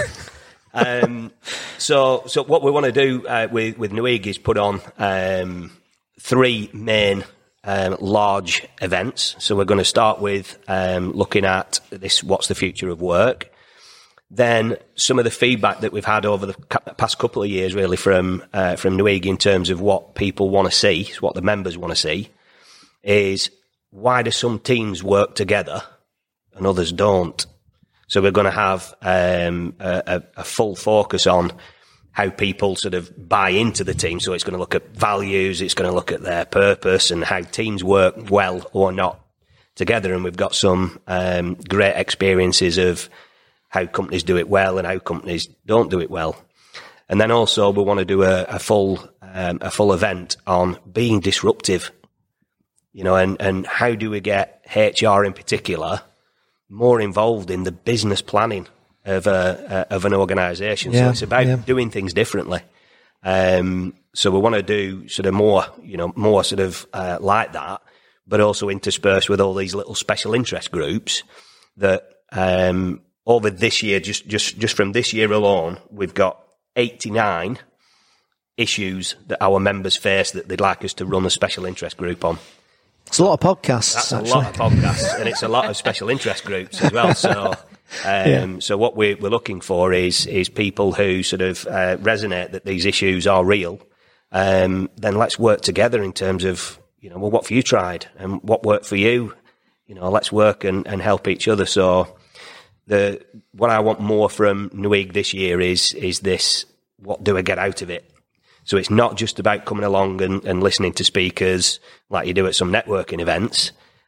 um, so, so what we want to do uh, with, with N W I G is put on um, three main um, large events. So we're going to start with um, looking at this, what's the future of work. Then some of the feedback that we've had over the past couple of years, really, from uh, from N W I G in terms of what people want to see, what the members want to see, is why do some teams work together and others don't? So we're going to have um, a, a full focus on how people sort of buy into the team. So it's going to look at values, it's going to look at their purpose and how teams work well or not together. And we've got some um, great experiences of how companies do it well and how companies don't do it well. And then also we want to do a, a full um, a full event on being disruptive. You know, and, and how do we get H R in particular more involved in the business planning of a, a of an organisation? Yeah, so it's about yeah. doing things differently. Um, so we want to do sort of more, you know, more sort of uh, like that, but also interspersed with all these little special interest groups that um, over this year, just just just from this year alone, we've got eighty-nine issues that our members face that they'd like us to run a special interest group on. It's a lot of podcasts. That's actually. a lot of podcasts, and it's a lot of special interest groups as well. So, um, yeah. so what we're, we're looking for is is people who sort of uh, resonate that these issues are real. Um, then let's work together in terms of, you know, well, what have you tried and what worked for you? You know, let's work and, and help each other. So, the what I want more from N W I G this year is is this: what do I get out of it? So it's not just about coming along and, and listening to speakers like you do at some networking events.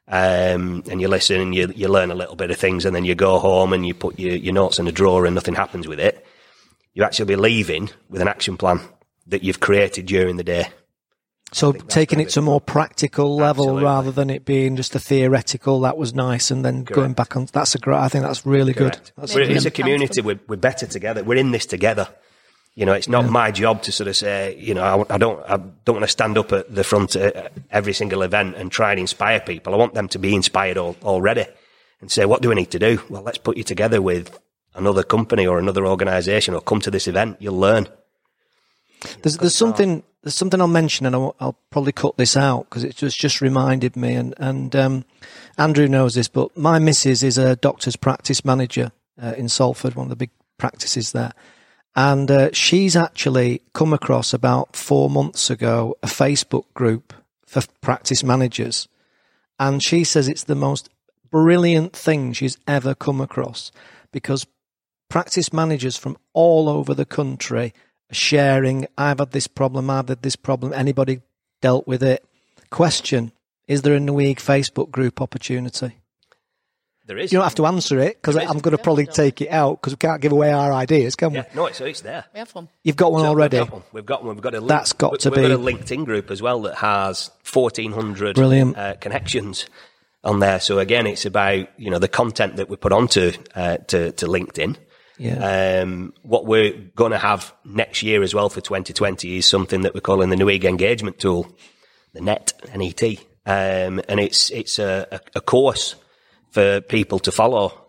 um, and you listen and you, you learn a little bit of things, and then you go home and you put your, your notes in a drawer and nothing happens with it. You actually be leaving with an action plan that you've created during the day. So taking it to a more practical level Absolutely. rather than it being just a theoretical, that was nice, and then Correct. going back on, that's a great, I think that's really Correct. good. That's We're, Making it's a them community. comfortable. We're, we're better together. We're in this together. You know, it's not Yeah. my job to sort of say, you know, I, I don't, I don't want to stand up at the front at every single event and try and inspire people. I want them to be inspired al- already and say, what do we need to do? Well, let's put you together with another company or another organisation, or come to this event. You'll learn. There's, there's something, there's something I'll mention, and I'll, I'll probably cut this out because it just, just reminded me, and, and, um, Andrew knows this, but my missus is a doctor's practice manager, uh, in Salford, one of the big practices there. And, uh, she's actually come across about four months ago a Facebook group for practice managers. And she says it's the most brilliant thing she's ever come across, because practice managers from all over the country sharing, I've had this problem, I've had this problem, anybody dealt with it? Question, is there a Nweig Facebook group opportunity? There is. You don't have to answer it, because There is. I'm going to probably take it out, because we can't give away our ideas, can we? Yeah, no, it's, it's there. We have one. You've got one So already? We've got one. We've got one. We've got a link, That's got we- to we've got a be- LinkedIn group as well that has fourteen hundred Brilliant. Uh, connections on there. So again, it's about, you know, the content that we put onto uh, to, to LinkedIn. Yeah. Um, what we're going to have next year as well for twenty twenty is something that we're calling the Nweig Engagement Tool, the N E T, N E T. Um, and it's, it's a, a, a course for people to follow,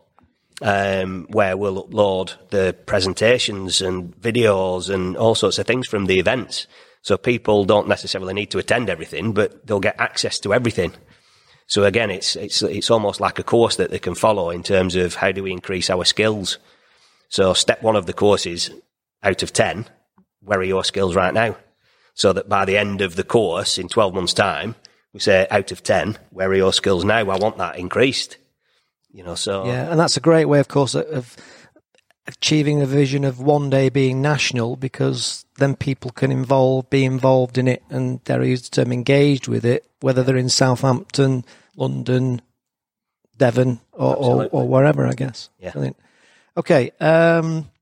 um, where we'll upload the presentations and videos and all sorts of things from the events. So people don't necessarily need to attend everything, but they'll get access to everything. So again, it's, it's, it's almost like a course that they can follow in terms of how do we increase our skills. So step one of the course is, out of ten, where are your skills right now? So that by the end of the course, in twelve months' time, we say, out of ten, where are your skills now? I want that increased. You know, so... Yeah, and that's a great way, of course, of achieving a vision of one day being national, because then people can involve, be involved in it, and they're used the term engaged with it, whether they're in Southampton, London, Devon, or, or, or wherever, I guess. Yeah. Brilliant. Okay. Um,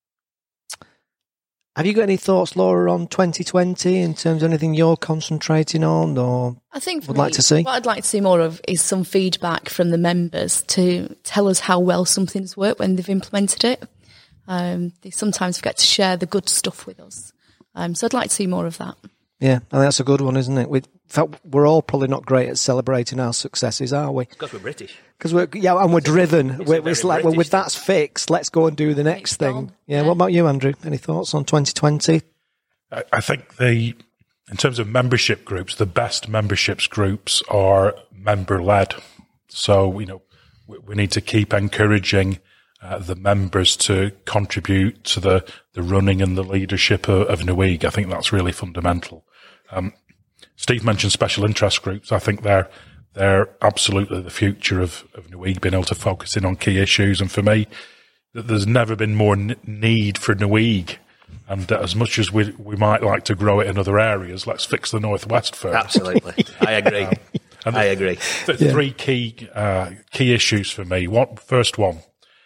have you got any thoughts, Laura, on twenty twenty in terms of anything you're concentrating on, or I think for would me, like to see? what I'd like to see more of is some feedback from the members to tell us how well something's worked when they've implemented it. Um, they sometimes forget to share the good stuff with us. Um, so I'd like to see more of that. Yeah, I think that's a good one, isn't it? We, in fact, we're all probably not great at celebrating our successes, are we? Because we're British. Because we're yeah, and we're driven. It's a We're, very it's like, well, British with that's fixed, let's go and do the next Next thing. on. Yeah, Yeah. What about you, Andrew? Any thoughts on twenty twenty? I I think the, in terms of membership groups, the best memberships groups are member led. So, you know, we, we need to keep encouraging uh, the members to contribute to the, the running and the leadership of, of Nweig. I think that's really fundamental. Um, Steve mentioned special interest groups. I think they're, they're absolutely the future of, of Nweig, being able to focus in on key issues. And for me, th- there's never been more n- need for Nweig. And uh, as much as we we might like to grow it in other areas, let's fix the Northwest first. Absolutely. I agree. And I agree. Th- Three key uh, key issues for me. What first one?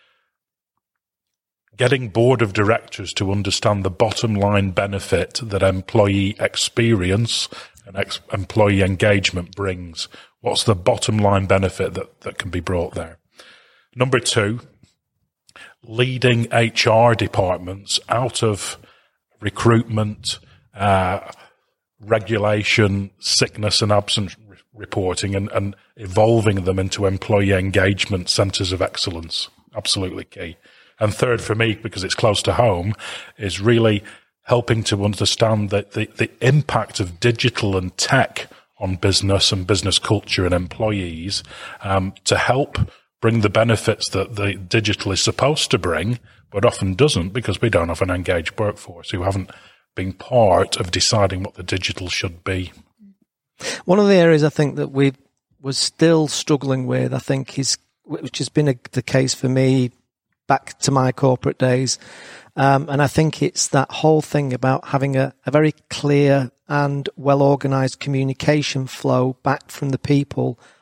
Getting board of directors to understand the bottom line benefit that employee experience and ex- employee engagement brings. What's the bottom line benefit that, that can be brought there? Number two, leading H R departments out of recruitment, uh, regulation, sickness and absence re- reporting, and, and evolving them into employee engagement centres of excellence. Absolutely key. And third for me, because it's close to home, is really helping to understand that the, the impact of digital and tech on business and business culture and employees, um, to help bring the benefits that the digital is supposed to bring, but often doesn't, because we don't have an engaged workforce who haven't been part of deciding what the digital should be. One of the areas I think that we were still struggling with, I think, is, which has been a, the case for me back to my corporate days, um, and I think it's that whole thing about having a, a very clear and well-organised communication flow back from the people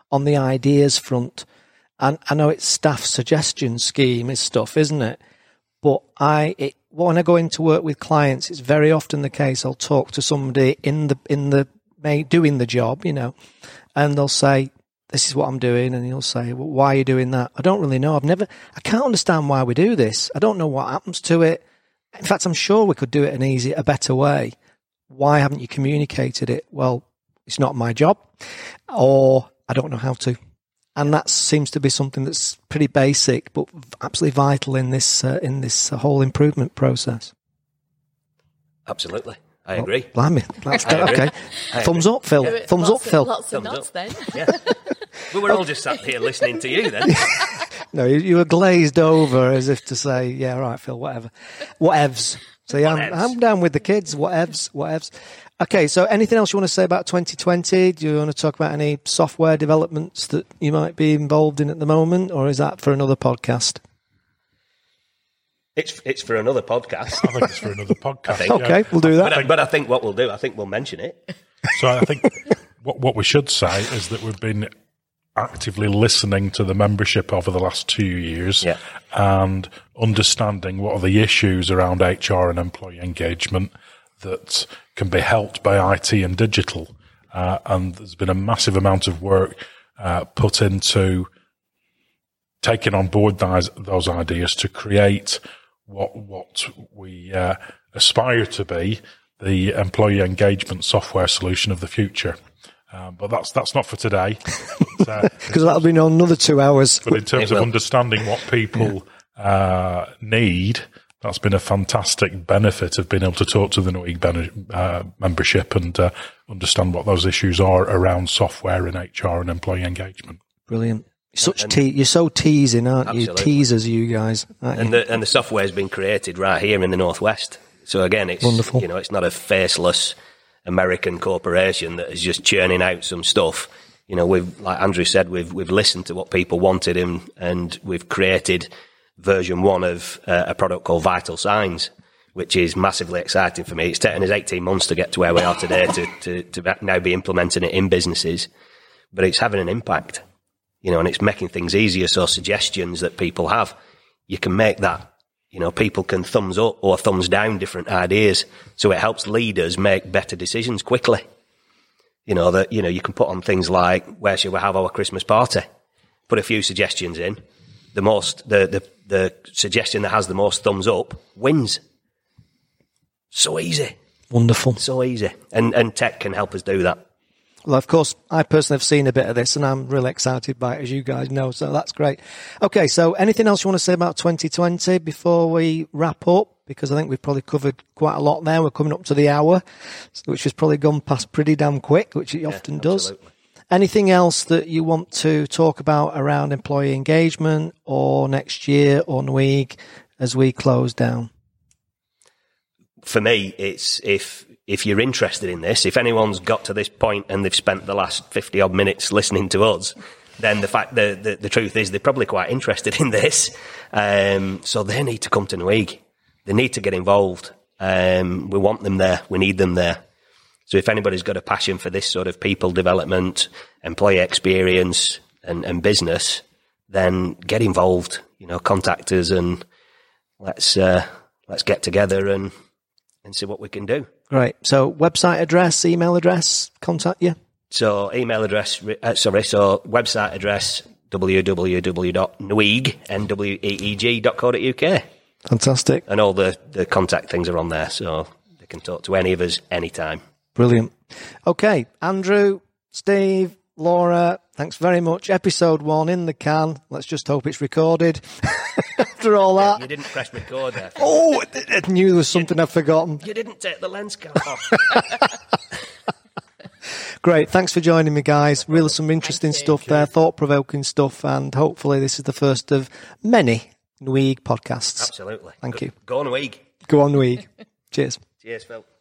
on the ideas front. And I know it's staff suggestion scheme is stuff, isn't it? But I, it, when I go into work with clients, it's very often the case I'll talk to somebody in the in the doing the job, you know, and they'll say, "This is what I'm doing," and he'll say, "Well, why are you doing that?" I don't really know. I've never, I can't understand why we do this. I don't know what happens to it. In fact, I'm sure we could do it an easy, a better way. Why haven't you communicated it? Well, it's not my job, or I don't know how to. And that seems to be something that's pretty basic, but absolutely vital in this uh, in this whole improvement process. Absolutely, I agree. Well, blimey, that's I agree. Okay. I Thumbs agree. up, Phil. Yeah, Thumbs lots up, Phil. Of, lots of Thumbs nuts up. then. Yeah. We were all just sat here listening to you then. No, you, you were glazed over as if to say, "Yeah, all right, Phil, whatever, whatevs." So yeah, I'm, I'm down with the kids. Whatevs, whatevs. Okay, so anything else you want to say about twenty twenty? Do you want to talk about any software developments that you might be involved in at the moment, or is that for another podcast? It's it's for another podcast. I think it's for another podcast. think. Okay, yeah. we'll do that. But, I- but I think what we'll do, I think we'll mention it. So I think what what we should say is that we've been actively listening to the membership over the last two years Yeah. and understanding what are the issues around H R and employee engagement that can be helped by I T and digital. Uh, and there's been a massive amount of work uh, put into taking on board those, those ideas to create what what we uh, aspire to be the employee engagement software solution of the future. Um, but that's that's not for today. Because uh, that'll be another two hours. But in terms of understanding what people uh, need, that's been a fantastic benefit of being able to talk to the Nweeg ben- uh, membership and uh, understand what those issues are around software and H R and employee engagement. Brilliant. You're such te- you're so teasing, aren't Absolutely. you? Teasers, you guys. Aren't And you? the and the software's been created right here in the Northwest. So again, it's Wonderful. you know, it's not a faceless American corporation that is just churning out some stuff. You know, we've, like Andrew said, we've we've listened to what people wanted, and and we've created version one of uh, a product called Vital Signs, which is massively exciting for me. It's taken us eighteen months to get to where we are today to to, to now be implementing it in businesses, but it's having an impact. You know, and it's making things easier. So suggestions that people have, you can make that. You know, people can thumbs up or thumbs down different ideas. So it helps leaders make better decisions quickly. You know, that, you know, you can put on things like, where should we have our Christmas party? Put a few suggestions in. The most, the, the, the suggestion that has the most thumbs up wins. So easy. Wonderful. So easy. And, and tech can help us do that. Well, of course, I personally have seen a bit of this, and I'm really excited by it, as you guys know, so that's great. Okay, so anything else you want to say about twenty twenty before we wrap up? Because I think we've probably covered quite a lot there. We're coming up to the hour, which has probably gone past pretty damn quick, which it Yeah, often absolutely. does. Anything else that you want to talk about around employee engagement or next year or Nweeg as we close down? For me, it's if if you're interested in this, if anyone's got to this point and they've spent the last fifty odd minutes listening to us, then the fact the the, the truth is they're probably quite interested in this. Um, so they need to come to Nweeg. They need to get involved. Um, we want them there. We need them there. So if anybody's got a passion for this sort of people development, employee experience, and, and business, then get involved. You know, contact us and let's uh, let's get together and. and see what we can do. Great. So website address, email address, contact you? So email address, uh, sorry, so website address, w w w dot nweeg, N W E E G dot co dot U K. Fantastic. And all the, the contact things are on there, so they can talk to any of us anytime. Brilliant. Okay, Andrew, Steve, Laura, thanks very much. Episode one in the can. Let's just hope it's recorded. After all that. You didn't press record there. Oh, I knew there was something I'd forgotten. You didn't take the lens cap off. Great. Thanks for joining me, guys. Really some interesting Thank you. stuff there, thought-provoking stuff, and hopefully this is the first of many Nweeg podcasts. Absolutely. Thank Go, you. Go on, Nweeg. Go on, Nweeg. Cheers. Cheers, Phil.